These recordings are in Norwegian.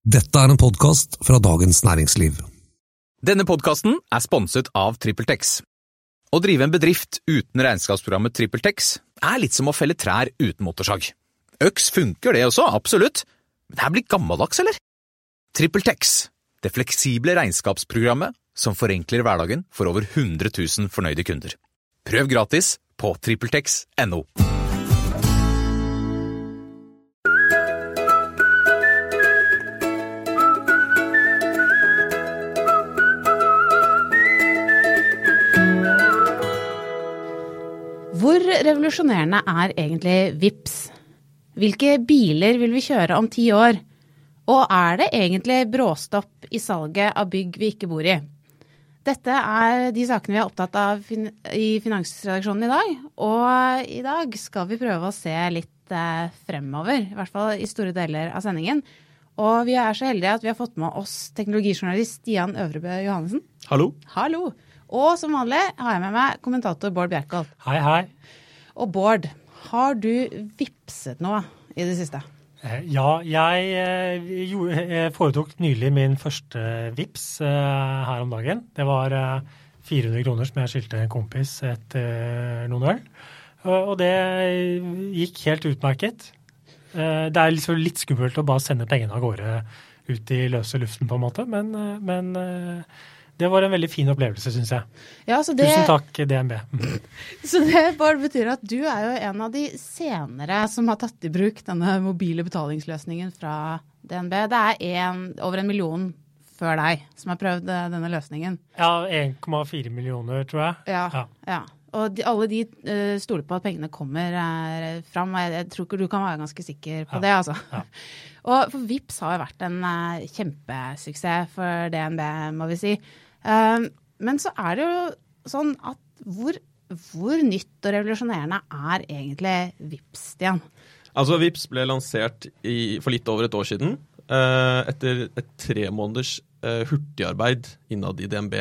Dette en podcast fra Dagens Næringsliv. Denne podcasten sponset av TrippelTex. Å drive en bedrift uten regnskapsprogrammet TrippelTex litt som å felle trær uten motorsag. Øks funker det også, absolutt. Men det her blir gammeldags, eller? TrippelTex, det fleksible regnskapsprogrammet som forenkler hverdagen for over 100 000 fornøyde kunder. Prøv gratis på TrippelTex.no. Hvor revolusjonerende egentlig Vipps? Hvilke biler vil vi kjøre om 10 år? Og det egentlig bråstopp i salget av bygg vi ikke bor i? Dette de sakene vi opptatt av i Finansredaksjonen i dag. Og i dag skal vi prøve å se litt fremover, i hvert fall i store deler av sendingen. Og vi så heldige at vi har fått med oss teknologijournalist Stian Øvrebø Johannessen. Hallo. Hallo. Og som vanlig har jeg med meg kommentator Bård Bjerkholt. Hei, hei. Og Bård, har du vipset noe i det siste? Ja, jeg foretok nylig min første vips her om dagen. Det var 400 kroner som jeg skyldte en kompis etter noen øl. Og det gikk helt utmerket. Det liksom litt skummelt å bare sende pengene av gårde ut i løse luften på en måte, men det var en veldig fin opplevelse, synes jeg. Ja, Tusen takk, DNB. Så det bare betyr at du jo en av de senere som har tatt i bruk denne mobile betalingsløsningen fra DNB. Det over 1 million før deg som har prøvd denne løsningen. Ja, 1,4 millioner, tror jeg. Ja. Og alle de stoler på at pengene kommer fram. Jeg tror ikke du kan være ganske sikker på det, altså. Ja. Og for Vipps har jo vært en kjempesuksess for DNB, må vi si. Men så det jo sånn at hvor nytt og revolusjonerende egentlig Vipps, Stian? Altså, Vipps ble lansert for litt over et år siden, etter et 3 måneders hurtigarbeid innad i DNB.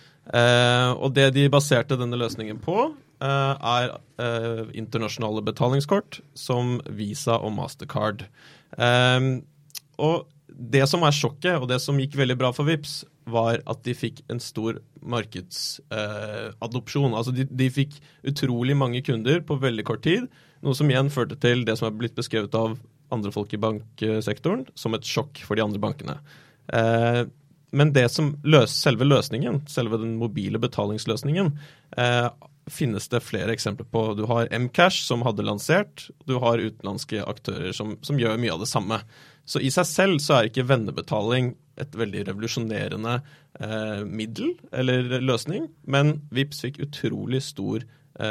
Og det de baserte denne løsningen på internasjonale betalingskort som Visa og Mastercard. Og det som sjokket, og det som gikk veldig bra for Vipps, var at de fikk en stor markedsadopsjon. Altså de fikk utrolig mange kunder på veldig kort tid, noe som igjen førte til det som blitt beskrevet av andre folk i banksektoren som et sjokk for de andre bankene. Men det som selve løsningen, selve den mobile betalingsløsningen, finnes det flere eksempler på. Du har Mcash som hadde lansert, du har utenlandske aktører som gjør mye av det samme. Så i seg selv så ikke vennebetaling et veldig revolusjonerende middel eller løsning, men Vipps fikk utrolig stort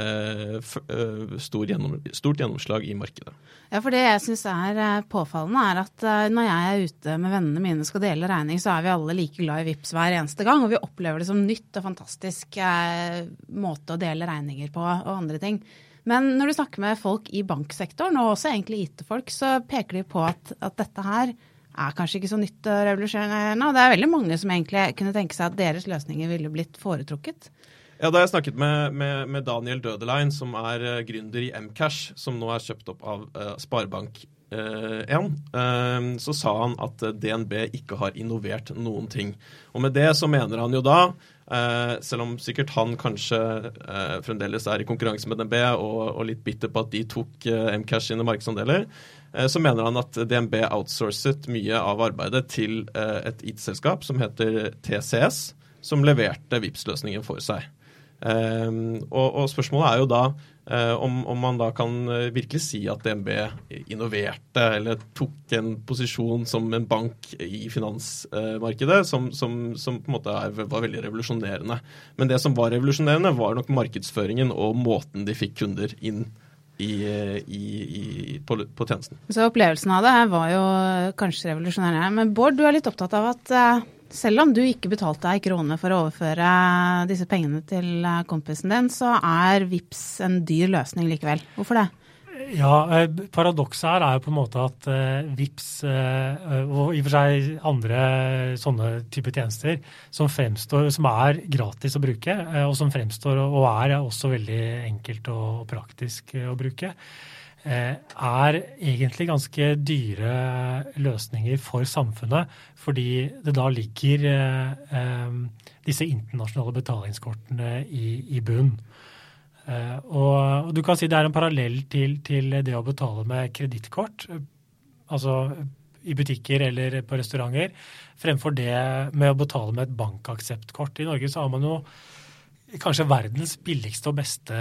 gjennomslag i markedet. Ja, for det jeg synes påfallende at når jeg ute med vennene mine skal dele regning, så vi alle like glad i Vipps hver eneste gang, og vi opplever det som nytt og fantastisk måte å dele regninger på og andre ting. Men når du snakker med folk i banksektoren, og også egentlig IT-folk, så peker de på at dette her kanskje ikke så nytt og revolusjonerende, og det veldig mange som egentlig kunne tenke seg at deres løsninger ville blitt foretrukket. Ja, da jeg snakket med Daniel Dødelein, som gründer i Mcash, som nå kjøpt opp av Sparebank 1, så sa han at DNB ikke har innovert noen ting. Og med det så mener han jo da, selv om sikkert han kanskje fremdeles i konkurranse med DNB og litt bitter på at de tok Mcash sine markedsandeler, så mener han at DNB outsourcet mye av arbeidet til et IT-selskap som heter TCS, som leverte Vipps-løsningen for seg. Og spørsmålet jo da om man da kan virkelig si at DNB innoverte eller tok en posisjon som en bank i finansmarkedet som på en måte var veldig revolusjonerende. Men det som var revolusjonerende var nok markedsføringen og måten de fikk kunder inn på tjenesten. Så opplevelsen av det var jo kanskje revolusjonerende. Men Bård, du litt opptatt av at selv om du ikke betalte deg kroner for å overføre disse pengene til kompisen din, så Vipps en dyr løsning likevel. Hvorfor det? Ja, paradokset her jo på en måte at Vipps og i og for seg andre sånne type tjenester som fremstår, som gratis å bruke, og som fremstår og også veldig enkelt og praktisk å bruke. egentlig ganske dyre løsninger for samfunnet, fordi det da ligger disse internasjonale betalingskortene i bunn. Og du kan si det en parallell til det å betale med kredittkort, altså i butikker eller på restauranter, fremfor det med å betale med et bankakseptkort. I Norge så har man jo kanskje verdens billigste og beste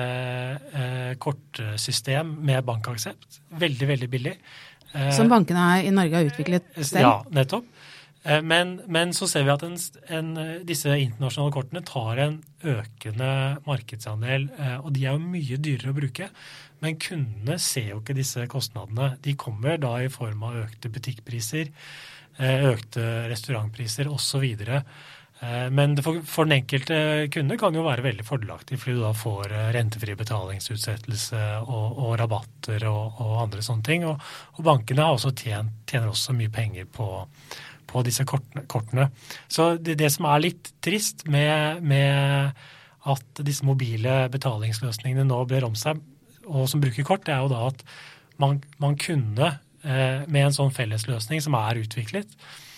kortsystem med bankaksept. Veldig, veldig billig. Som bankene i Norge har utviklet selv? Ja, nettopp. Men så ser vi at disse internasjonale kortene tar en økende markedsandel, og de jo mye dyrere å bruke. Men kundene ser jo ikke disse kostnadene. De kommer da i form av økte butikkpriser, økte restaurantpriser og så videre. Men for den enkelte kunde kan jo være veldig fordelaktig, fordi du da får rentefri betalingsutsettelse og rabatter og andre sånne ting. Og bankene har også tjener også mye penger på disse kortene. Så det som litt trist med at disse mobile betalingsløsningene nå blir om seg, og som bruker kort, det jo da at man kunne med en sånn fellesløsning som utviklet,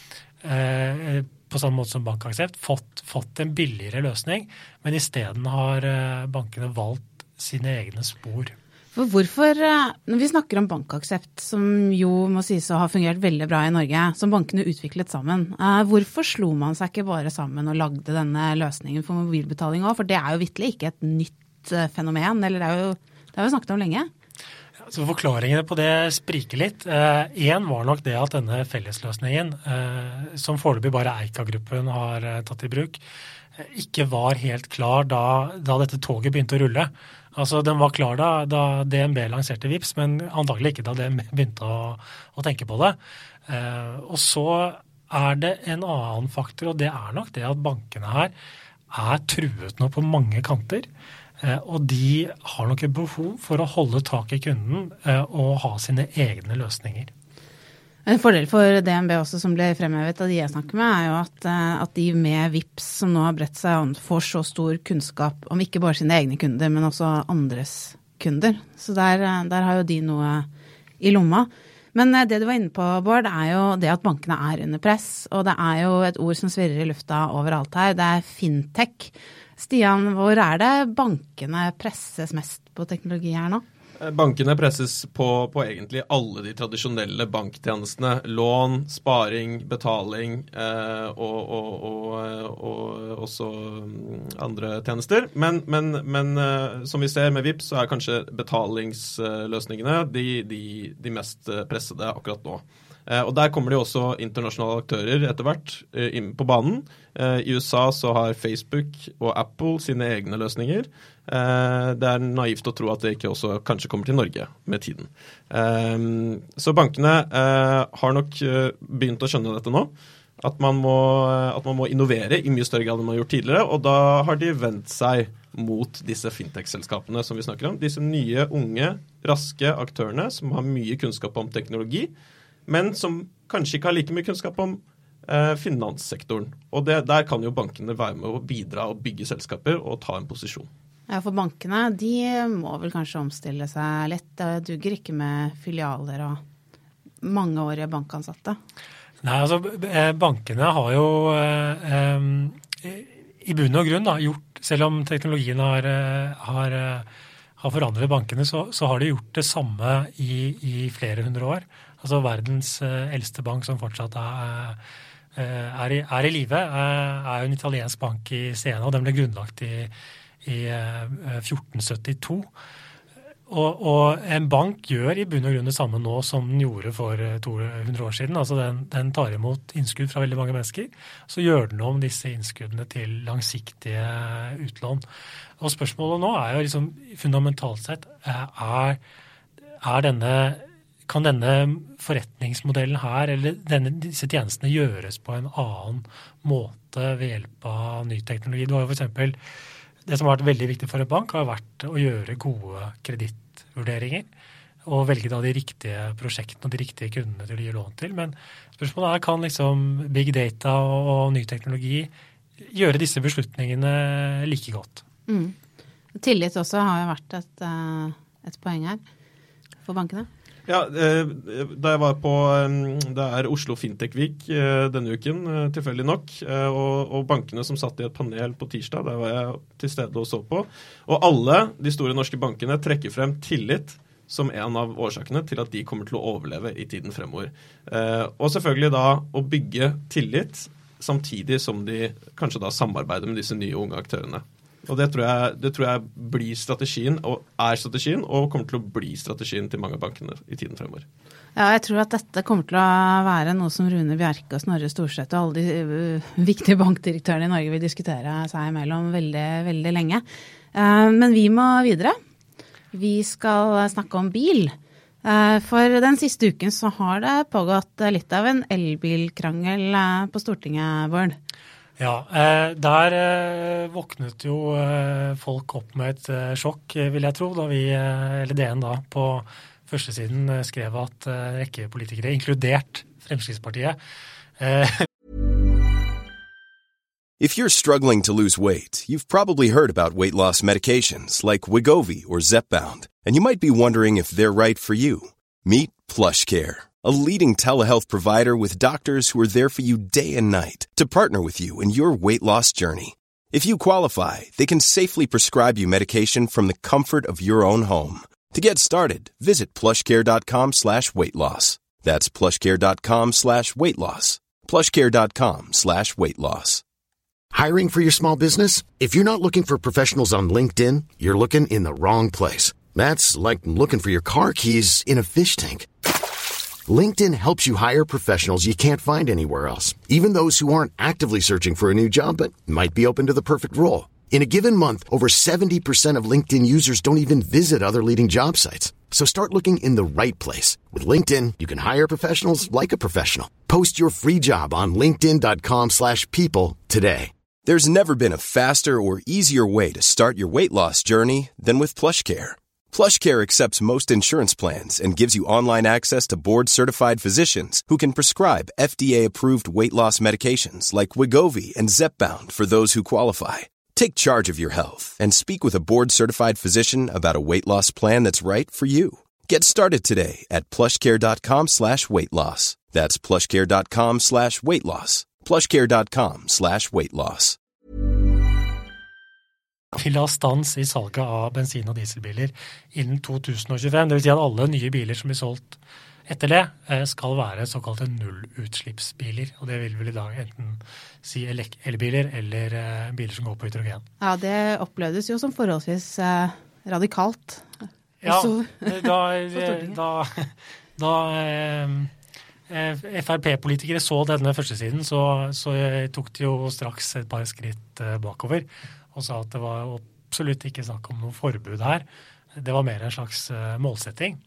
på samme måte som bankaksept, fått en billigere løsning, men i stedet har bankene valgt sine egne spor. For hvorfor, når vi snakker om bankaksept, som jo må sies å ha fungert veldig bra i Norge, som bankene utviklet sammen, hvorfor slo man seg ikke bare sammen og lagde denne løsningen for mobilbetaling også? For det jo vitterlig ikke et nytt fenomen, eller det har vi snakket om lenge. Så forklaringene på det spriker litt. En var nok det at denne fellesløsningen, som foreløpig bare Eika-gruppen har tatt i bruk, ikke var helt klar da dette toget begynte å rulle. Altså, den var klar da DNB lanserte Vipps, men antagelig ikke da DNB begynte å tenke på det. Og så det en annen faktor, og det nok det at bankene her truet nå på mange kanter, og de har nok et behov for å holde tak i kunden og ha sine egne løsninger. En fordel for DNB også, som ble fremhevet av de jeg snakker med, jo at de med Vipps som nå har bredt seg får så stor kunnskap om ikke bare sine egne kunder, men også andres kunder. Så der har jo de noe i lomma. Men det du var inne på, Bård, jo det at bankene under press, og det jo et ord som svirrer i lufta overalt her, det fintech. Stian, hvor det bankene presses mest på teknologi her nå? Bankene presses på egentlig alle de tradisjonelle banktjenestene. Lån, sparing, betaling og også andre tjenester. Men som vi ser med Vipps, så kanskje betalingsløsningene de mest pressede akkurat nå. Og der kommer det jo også internasjonale aktører etter hvert inn på banen. I USA så har Facebook og Apple sine egne løsninger. Det naivt å tro at det ikke også kanskje kommer til Norge med tiden. Så bankene har nok begynt å skjønne dette nå, at man må innovere i mye større grad enn man har gjort tidligere, og da har de vendt seg mot disse fintech-selskapene som vi snakker om. Disse nye, unge, raske aktørene som har mye kunnskap om teknologi, men som kanskje ikke har like mye kunnskap om finanssektoren. Og der kan jo bankene være med å bidra og bygge selskaper og ta en posisjon. Ja, for bankene, de må vel kanskje omstille seg litt. Det duger ikke med filialer og mangeårige bankansatte. Nei, altså bankene har jo i bunn og grunn gjort, selv om teknologien har forandret bankene, så har de gjort det samme i flere hundre år. Altså verdens eldste bank som fortsatt i live, jo en italiensk bank i Siena, og den ble grunnlagt i 1472. Og en bank gjør i bunn og grunn det samme nå som den gjorde for 200 år siden. Altså den tar imot innskudd fra veldig mange mennesker, så gjør den om disse innskuddene til langsiktige utlån. Og spørsmålet nå jo liksom fundamentalt sett, kan denne forretningsmodellen her, eller disse tjenestene gjøres på en annen måte ved hjelp av ny teknologi? Du har jo for eksempel, det som har vært veldig viktig for en bank, har vært å gjøre gode kredittvurderinger, og velge da de riktige prosjektene og de riktige kundene til å gi lån til. Men spørsmålet kan liksom big data og ny teknologi gjøre disse beslutningene like godt? Tillit også har jo vært et poeng her. for bankene? Ja, da jeg var på det Oslo Fintech Week denne uken, tilfeldig nok, og bankene som satt i et panel på tirsdag, der var jeg til stede og så på. Og alle de store norske bankene trekker frem tillit som en av årsakene til at de kommer til å overleve i tiden fremover. Og selvfølgelig da å bygge tillit, samtidig som de kanskje da samarbeider med disse nye unge aktørene. Og det tror jeg blir strategien, og strategien, og kommer til å bli strategien til mange av bankene i tiden fremover. Ja, jeg tror at dette kommer til å være noe som Rune Bjerke og Snorre Storseth og alle de viktige bankdirektørene i Norge vil diskutere seg imellom veldig, veldig lenge. Men vi må videre. Vi skal snakke om bil. For den siste uken så har det pågått litt av en elbilkrangel på Stortinget, Bård. Ja, der våknet jo folk opp med et sjokk, vil jeg tro, da vi, eller DN da, på førstesiden skrev at rekke politikere, inkludert Fremskrittspartiet. If you're struggling to lose weight, you've probably heard about weight loss medications like Wegovy or Zepbound, and you might be wondering if they're right for you. Meet PlushCare, a leading telehealth provider with doctors who are there for you day and night to partner with you in your weight loss journey. If you qualify, they can safely prescribe you medication from the comfort of your own home. To get started, visit plushcare.com/weightloss. That's plushcare.com/weightloss. plushcare.com/weightloss. Hiring for your small business? If you're not looking for professionals on LinkedIn, you're looking in the wrong place. That's like looking for your car keys in a fish tank. LinkedIn helps you hire professionals you can't find anywhere else, even those who aren't actively searching for a new job but might be open to the perfect role. In a given month, over 70% of LinkedIn users don't even visit other leading job sites. So start looking in the right place. With LinkedIn, you can hire professionals like a professional. Post your free job on linkedin.com/people today. There's never been a faster or easier way to start your weight loss journey than with PlushCare. PlushCare accepts most insurance plans and gives you online access to board-certified physicians who can prescribe FDA-approved weight loss medications like Wegovy and Zepbound for those who qualify. Take charge of your health and speak with a board-certified physician about a weight loss plan that's right for you. Get started today at plushcare.com/weightloss. That's plushcare.com/weightloss. plushcare.com/weightloss. Vil ha stans i salget av bensin- og dieselbiler innen 2025. Det vil si at alle nye biler som blir solgt etter det, skal være såkalte nullutslippsbiler. Og det vil vel i dag enten si elbiler eller biler som går på hydrogen. Ja, det opplevdes jo som forholdsvis radikalt. Ja, da FrP-politikere så denne førstesiden, så tok de jo straks et par skritt bakover og sa at det var absolutt ikke snakk om noe forbud her. Det var mer en slags målsetting.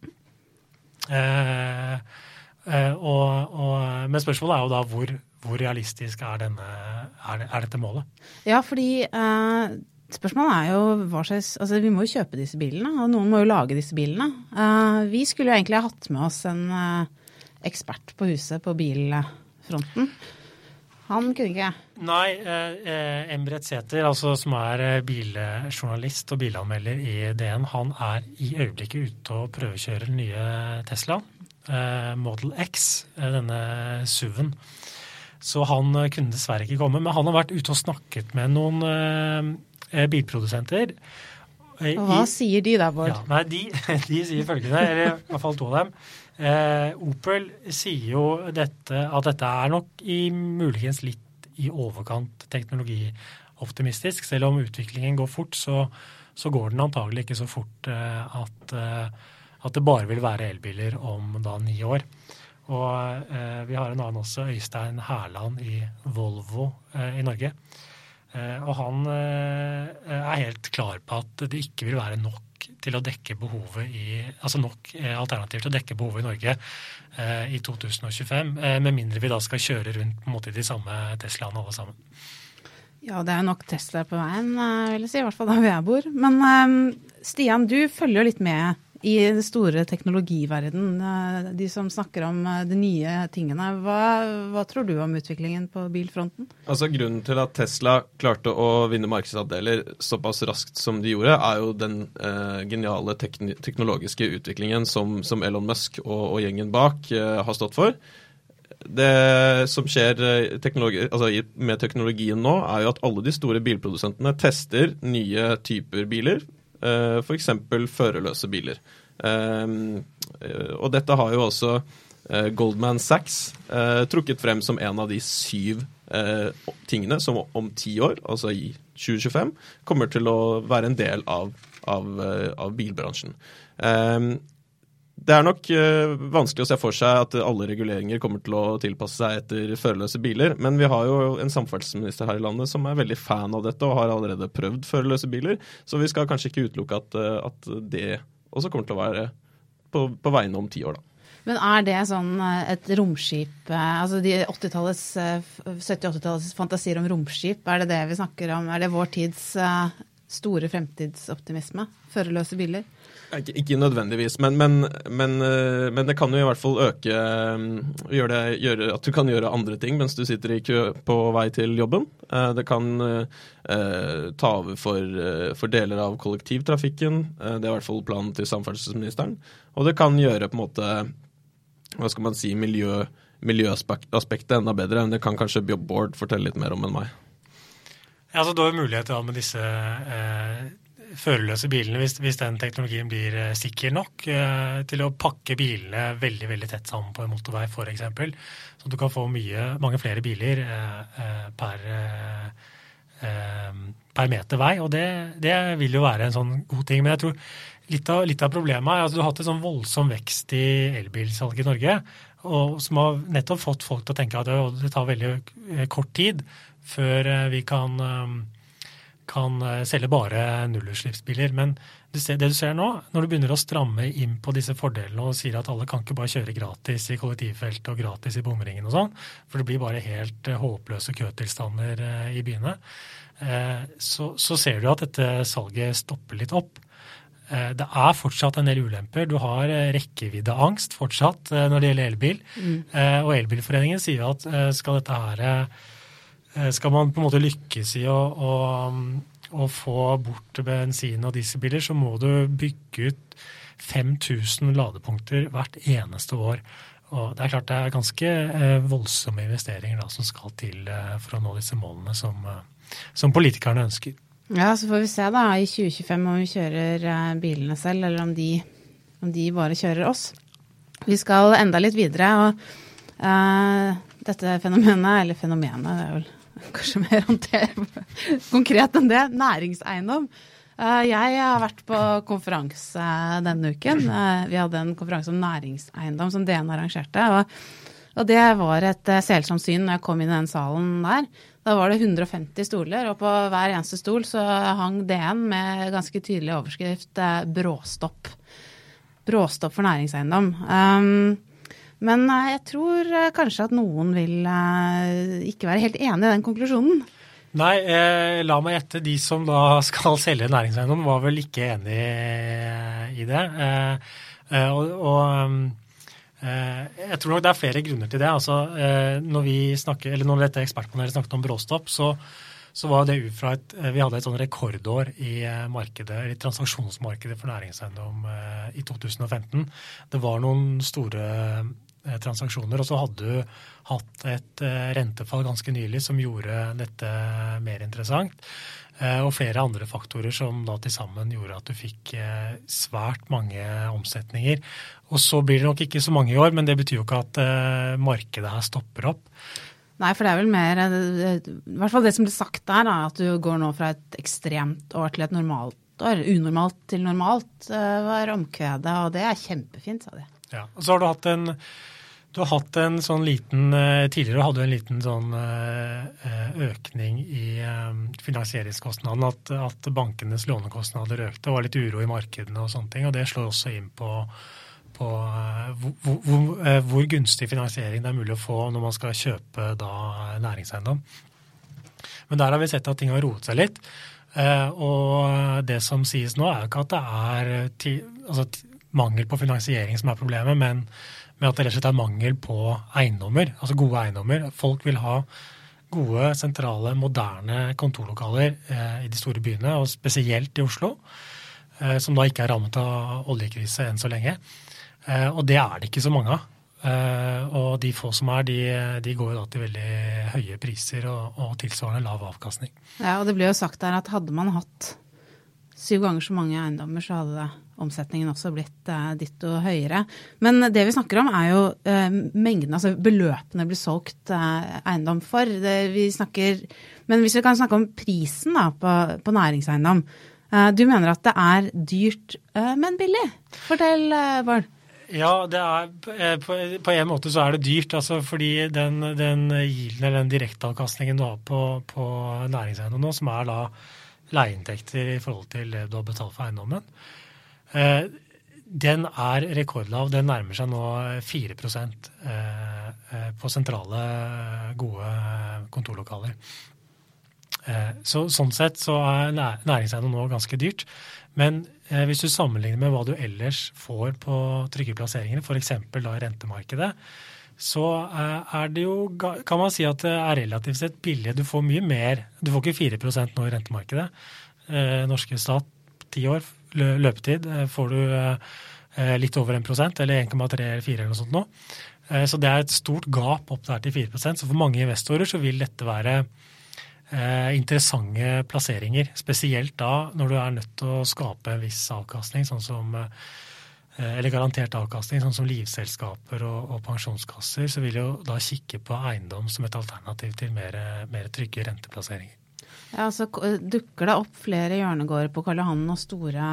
Men spørsmålet er jo da hvor realistisk er dette målet? Ja, fordi spørsmålet er jo hva slags, altså vi må jo kjøpe disse bilene, og noen må jo lage disse bilene. Vi skulle jo egentlig ha hatt med oss en ekspert på huset på bilfronten. Han kunne ikke. Nei, Embret Sæther, altså, som er biljournalist og bilanmelder i DN, han er i øyeblikket ute og prøvekjører den nye Tesla, Model X, denne SUV-en. Så han kunne dessverre ikke komme, men han har vært ute og snakket med noen bilprodusenter. Og hva sier de da, Bård? Ja, nei, de sier følgende, eller i hvert fall to av dem. Opel sier jo at dette er nok muligens litt i overkant teknologioptimistisk. Selv om utviklingen går fort, så går den antagelig ikke så fort at det bare vil være elbiler om da 9 år. Og vi har en annen også, Øystein Herland i Volvo i Norge. Og han er helt klar på at det ikke vil være nok til å dekke behovet nok alternativ til å dekke behovet i Norge i 2025, med mindre vi da skal kjøre rundt på en måte i de samme Teslaene alle sammen. Ja, det er jo nok Tesla på veien, vil jeg si, i hvert fall der hvor jeg bor. Men Stian, du følger jo litt med i den store teknologiverden, de som snakker om de nye tingene. Hva tror du om utviklingen på bilfronten? Altså grunnen til at Tesla klarte å vinne markedsandeler såpass raskt som de gjorde, er jo den geniale teknologiske utviklingen som Elon Musk og gjengen bak har stått for. Det som skjer med teknologien nå, er jo at alle de store bilprodusentene tester nye typer biler, for eksempel førerløse biler. Og dette har jo også Goldman Sachs trukket frem som en av de 7 tingene som om 10 år, altså i 2025, kommer til å være en del av bilbransjen. Det er nok vanskelig å se for seg at alle reguleringer kommer til å tilpasse seg etter førerløse biler, men vi har jo en samferdselsminister her i landet som er veldig fan av dette og har allerede prøvd førerløse biler, så vi skal kanskje ikke utelukke at det også kommer til å være på veien om 10 år da. Men er det sånn et romskip, altså de 70-80-tallets fantasier om romskip, er det det vi snakker om? Er det vår tids store fremtidsoptimisme, førerløse biler? Ikke nødvendigvis, men det kan jo i hvert fall gjøre at du kan gjøre andre ting mens du sitter i kø på vei til jobben. Det kan ta over for deler av kollektivtrafikken. Det er i hvert fall planen til samferdselsministeren. Og det kan gjøre på en måte, hva skal man si, miljøaspektet enda bedre. Det kan kanskje Board fortelle litt mer om enn meg. Ja, så da er mulighet med disse førerløse bilene, hvis den teknologien blir sikker nok til å pakke bilene veldig, veldig tett sammen på en motorvei for eksempel, så du kan få mange flere biler per meter vei, og det vil jo være en sånn god ting. Men jeg tror litt av problemet er at du har hatt en sånn voldsom vekst i elbilsalget i Norge, og som har nettopp fått folk til å tenke at det tar veldig kort tid før vi kan selge bare nullutslippsbiler. Men det du ser nå, når du begynner å stramme inn på disse fordelene og sier at alle kan ikke bare kjøre gratis i kollektivfelt og gratis i bomringen og sånn, for det blir bare helt håpløse køtilstander i byene, så ser du at dette salget stopper litt opp. Det er fortsatt en del ulemper. Du har rekkeviddeangst fortsatt når det gjelder elbil, og Elbilforeningen sier at skal man på en måte lykkes i å få bort bensin- og dieselbiler, så må du bygge ut 5000 ladepunkter hvert eneste år. Og det er klart det er ganske voldsomme investeringer da, som skal til for å nå disse målene som politikerne ønsker. Ja, så får vi se da i 2025 om vi kjører bilene selv, eller om de bare kjører oss. Vi skal enda litt videre, og dette fenomenet, det er vel kanskje mer konkret enn det, næringseiendom. Jeg har vært på konferanse denne uken. Vi hadde en konferanse om næringseiendom som DN arrangerte, og det var et selsomt syn når jeg kom inn i den salen der. Da var det 150 stoler, og på hver eneste stol så hang DN med ganske tydelig overskrift bråstopp. Bråstopp for næringseiendom. Men jeg tror kanskje at noen vil ikke være helt enig i den konklusjonen. Nei, la meg gjette, de som da skal selge næringseiendom var vel ikke enig i det. Jeg tror nok det er flere grunner til det. Altså, når dette ekspertpanelet snakket om bråstopp, så var det ut fra vi hadde et sånn rekordår i markedet, i transaksjonsmarkedet for næringseiendom i 2015. Det var noen store transaksjoner, og så hadde du hatt et rentefall ganske nylig som gjorde dette mer interessant, og flere andre faktorer som da til sammen gjorde at du fikk svært mange omsetninger. Og så blir det nok ikke så mange i år, men det betyr jo ikke at markedet her stopper opp. Nei, for det er vel mer, i hvert fall det som ble sagt der, at du går nå fra et ekstremt år til et normalt år, unormalt til normalt, var omkvedet, og det er kjempefint, sa de. Ja, og så har du har hatt en sånn liten, tidligere hadde du en liten sånn økning i finansieringskostnaden, at bankenes lånekostnader økte, og var litt uro i markedene og sånne ting, og det slår også inn på hvor gunstig finansiering det er mulig å få når man skal kjøpe da næringseiendom. Men der har vi sett at ting har roet seg litt, og det som sies nå er jo ikke at det er mangel på finansiering som problemet, men at det rett og slett mangel på eiendommer, altså gode eiendommer. Folk vil ha gode, sentrale, moderne kontorlokaler i de store byene, og spesielt i Oslo, som da ikke rammet av oljekrise enn så lenge. Og det det ikke så mange av. Og de få som de går da til veldig høye priser og tilsvarende lav avkastning. Ja, og det ble jo sagt der at hadde man hatt 7 ganger så mange eiendommer, så hadde omsetningen også blitt ditto høyere. Men det vi snakker om jo mengden, altså beløpene blir solgt eiendom for. Men hvis vi kan snakke om prisen da, på næringseiendom, du mener at det dyrt, men billig. Fortell, Bård. Ja, på en måte så det dyrt, altså fordi den yielden eller den direkteavkastningen du har på næringseiendom nå, som da leieinntekter i forhold til det du har betalt for eiendommen, den rekordlav, den nærmer seg nå 4% på sentrale, gode kontorlokaler. Sånn sett så næringseiendom nå ganske dyrt, men hvis du sammenligner med hva du ellers får på trygge plasseringer, for eksempel da i rentemarkedet, så det jo, kan man si at det relativt sett billig. Du får mye mer. Du får ikke 4% nå i rentemarkedet. Norske stat, 10 år løpetid, får du litt over 1%, eller 1,3 eller 4 eller noe sånt nå. Så det et stort gap opp der til 4%, så for mange investorer så vil dette være interessante plasseringer, spesielt da når du nødt til å skape en viss avkastning, sånn som, eller garantert avkastning, sånn som livsselskaper og pensjonskasser, så vil jo da kikke på eiendom som et alternativ til mer trygge renteplasseringer. Ja, så dukker det opp flere hjørnegårder på Karl Johan og store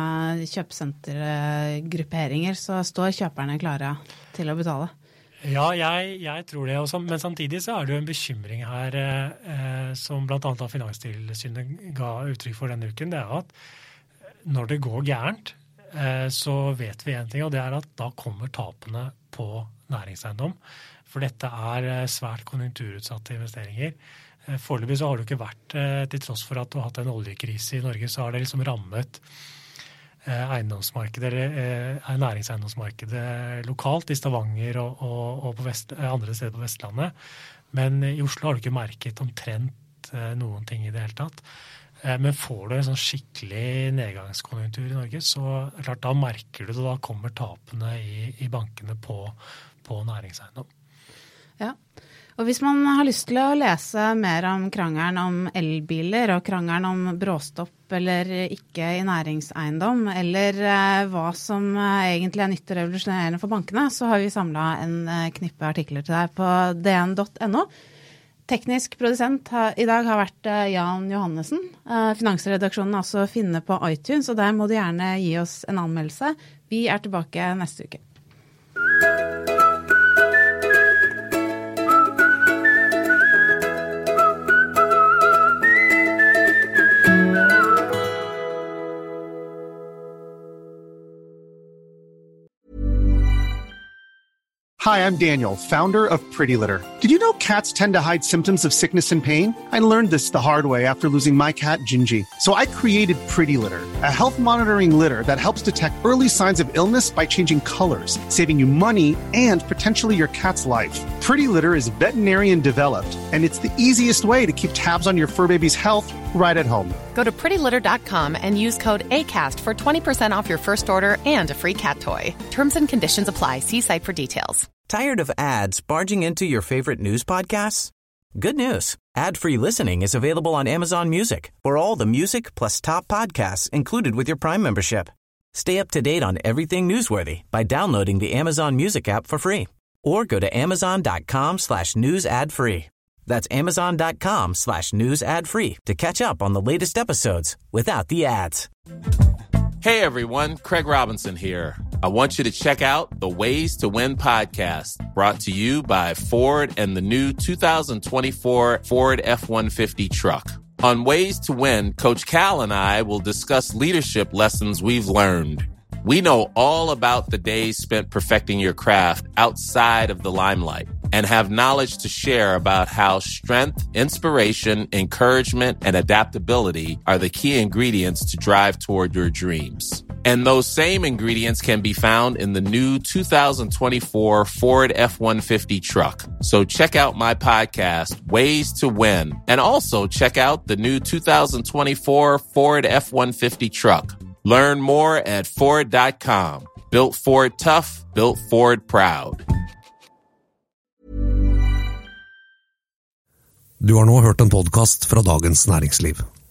kjøpesentergrupperinger, så står kjøperne klare til å betale. Ja, jeg tror det også, men samtidig så det jo en bekymring her som blant annet Finanstilsynet ga uttrykk for denne uken, det at når det går gærent, så vet vi en ting, og det at da kommer tapene på næringseiendom, for dette svært konjunkturutsatte investeringer. Foreløpig så har det ikke vært, til tross for at du har hatt en oljekrise i Norge, så har det liksom rammet eiendomsmarkedet, næringseiendomsmarkedet lokalt i Stavanger og på andre steder på Vestlandet. Men i Oslo har du ikke merket omtrent noen ting i det hele tatt. Men får du en sånn skikkelig nedgangskonjunktur i Norge, så klart da merker du det, da kommer tapene i bankene på næringseiendom. Ja. Og hvis man har lyst til å lese mer om krangelen om elbiler og krangelen om bråstopp eller ikke i næringseiendom, eller hva som egentlig nytt og revolusjonerende for bankene, så har vi samlet en knippe artikler til deg på dn.no. Teknisk produsent i dag har vært Jan Johannessen. Finansredaksjonen også finne på iTunes, og der må du gjerne gi oss en anmeldelse. Vi tilbake neste uke. Hi, I'm Daniel, founder of Pretty Litter. Did you know cats tend to hide symptoms of sickness and pain? I learned this the hard way after losing my cat, Gingy. So I created Pretty Litter, a health monitoring litter that helps detect early signs of illness by changing colors, saving you money and potentially your cat's life. Pretty Litter is veterinarian developed, and it's the easiest way to keep tabs on your fur baby's health right at home. Go to prettylitter.com and use code ACAST for 20% off your first order and a free cat toy. Terms and conditions apply. See site for details. Tired of ads barging into your favorite news podcasts? Good news. Ad-free listening is available on Amazon Music for all the music plus top podcasts included with your Prime membership. Stay up to date on everything newsworthy by downloading the Amazon Music app for free. Or go to amazon.com/news ad free. That's amazon.com/news ad free to catch up on the latest episodes without the ads. Hey everyone, Craig Robinson here. I want you to check out the Ways to Win podcast, brought to you by Ford and the new 2024 Ford F-150 truck. On Ways to Win, Coach Cal and I will discuss leadership lessons we've learned. We know all about the days spent perfecting your craft outside of the limelight. and have knowledge to share about how strength, inspiration, encouragement, and adaptability are the key ingredients to drive toward your dreams. And those same ingredients can be found in the new 2024 Ford F-150 truck. So check out my podcast, Ways to Win, and also check out the new 2024 Ford F-150 truck. Learn more at Ford.com. Built Ford tough, built Ford proud. Du har nå hørt en podcast fra Dagens Næringsliv.